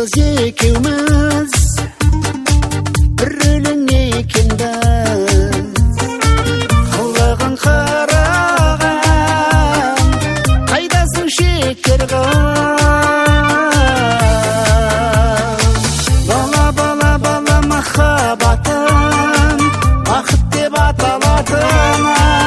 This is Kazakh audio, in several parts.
Kız ekimiz bir өлең екенбіз, қылығын қараған қайдасың шекер қыз. Бала бала бала махаббатым бақыт деп аталатын.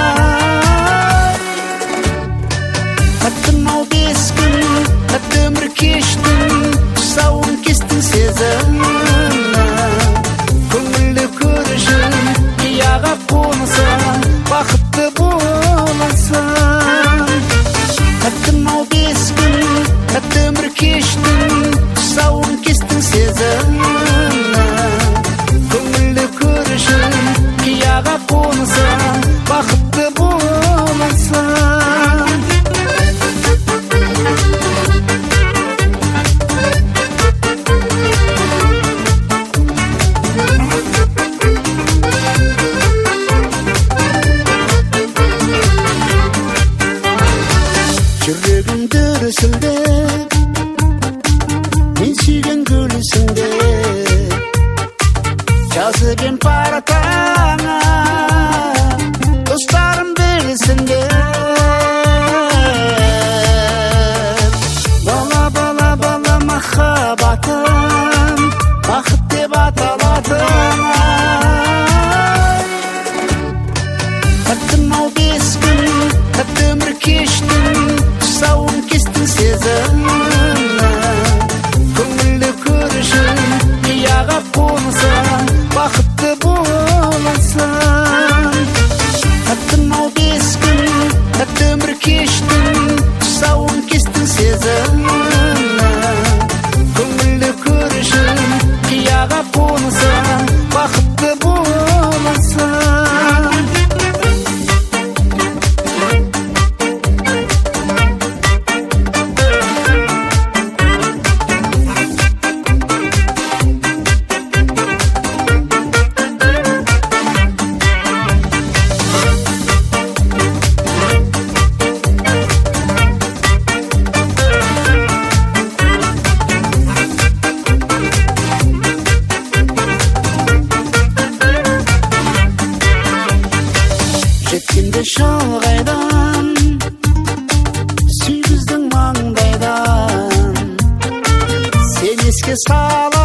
Таттым ау 5 күн, татты өмір кештің, тұсауын кестің сезімнің. Көңілді көрішін қияға қонысың, бақытты боласың. Таттым ау 5 күн, татты өмір кештің, тұсауын кестің сезімнің. Көңілді көрішін қияға қонысың, бақытты боласың. Жүрегім дүрсілдеп, мен сүйген гүлсіңде, жазып ем парақаңа, достарым білсін деп. Бала бала бала махаббатым бақыт деп аталатын. Таттым ау 5 күн, татты өмір кештің, тұсауын кестің сезімнің. Көңілді көрішін қияға қонысың, бақытты боласың. Таттым ау 5 күн, татты өмір кештің, тұсауын кестің сезімнің. Көңілді көрішін қияға қонысың, бақытты боласың. Жеткенде шалғайдан, сүй біздің маңдайдан, сен еске сала